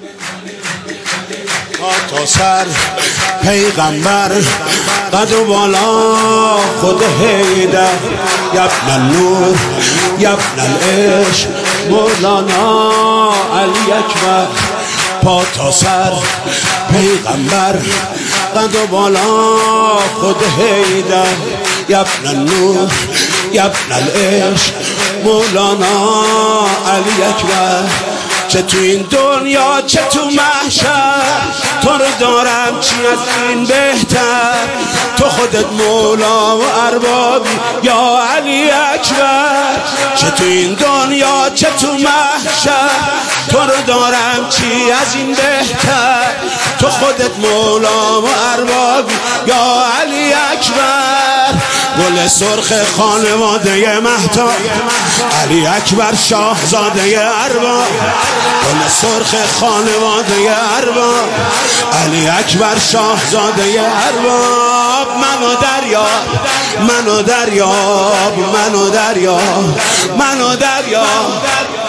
تا سر پیغمبر قد و بالا خود حیدر یبن النور یبن العشق مولانا علی اکبر پا تا سر پیغمبر قد و بالا خود حیدر یبن النور یبن العشق مولانا علی اکبر چه تو این دنیا چه تو محشر تو رو دارم چی از این بهتر تو خودت مولا و اربابی یا علی اکبر چه تو این دنیا چه تو محشر تو رو دارم چی از این بهتر تو خودت مولا و اربابی یا علی اکبر گل سرخ خانواده مهتاب علی اکبر شاهزاده ارباب گل سرخ خانواده ارباب علی اکبر شاهزاده ارباب منو دریاب منو دریاب منو دریاب منو دریاب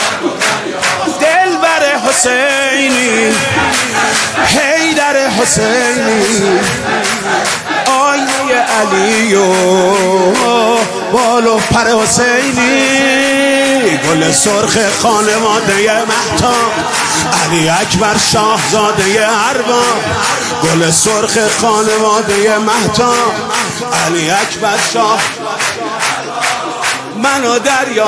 دلبر حسینی حیدر حسینی آینه علی و بال و پر حسینی گل سرخ خانواده مهتاب علی اکبر شاهزاده ارباب گل سرخ خانواده مهتاب علی اکبر شاه منو دریا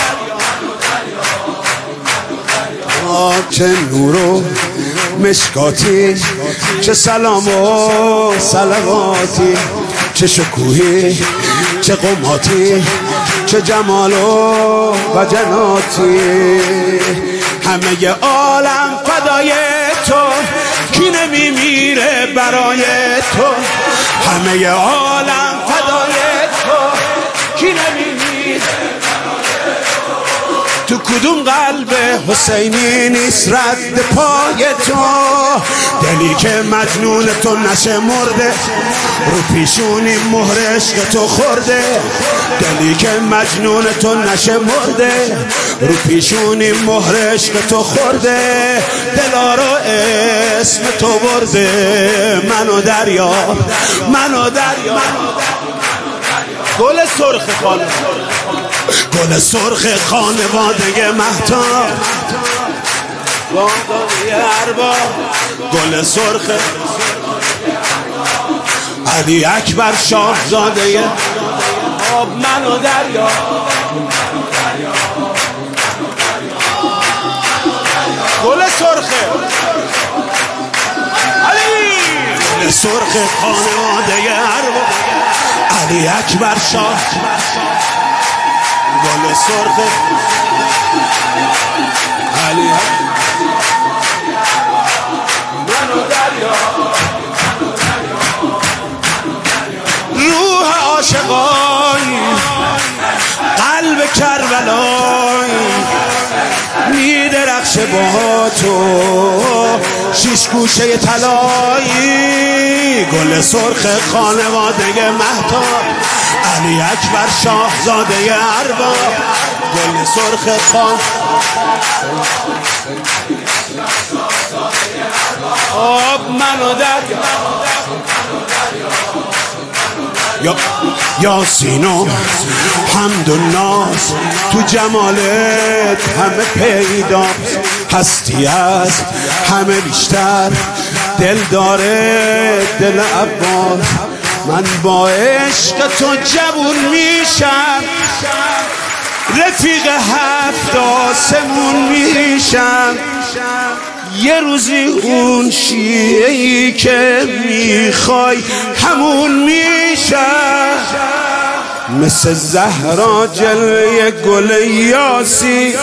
چه نور و مشکاتی چه سلام و صلواتی چه شکوهی چه قماتی چه جمال و جناتی همه عالم فدای تو کی نمیمیره برای تو همه عالم فدای تو کی نمیمیره تو کدوم قلب حسینی نیست رد پای تو دلی که مجنون تو نشه مرده رو پیشونی مهر عشق تو خورده دلی که مجنون تو نشه مرده رو پیشونی مهر عشق تو خورده دلا رو اسم تو برده منو دریاب منو دریاب گل سرخ خانواده گل سرخ خانواده مهتاب وادای ارباب گل سرخ علی اکبر شاهزاده آب منو دریا گل سرخ علی گل سرخ خانواده ارباب علی اکبر شاه گل سرخ علی منو دریا روح عاشقای قلب کربلای میدرخش با تو شیش گوشه طلایی گل سرخ خانواده مهتاب علی اکبر شاهزاده ارباب گل سرخ خان آب منو دریا یاسین و حمد و ناز تو جمالت همه پیدا هستی از همه بیشتر دل داره دل عباس من با عشق تو جوون میشم رفیق هفت آسمون میشم یه روزی اون شیعه‌ای که میخوای همون میشم مثل زهرا جلوه گل یاسی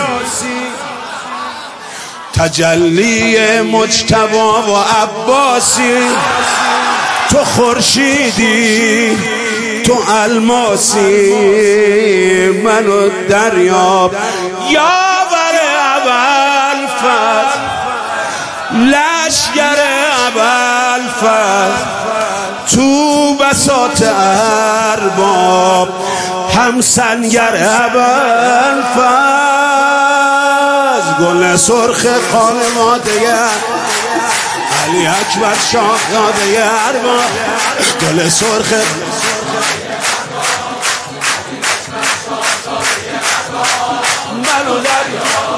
تجلی مجتبی و عباسی تو خورشیدی تو الماسی منو دریاب یاور ابوالفضل لشگر ابوالفضل تو بساط ارباب هم سنگر ابوالفضل گل سرخ خانواده علی اکبر شاهزاده ارباب گل سرخ منو در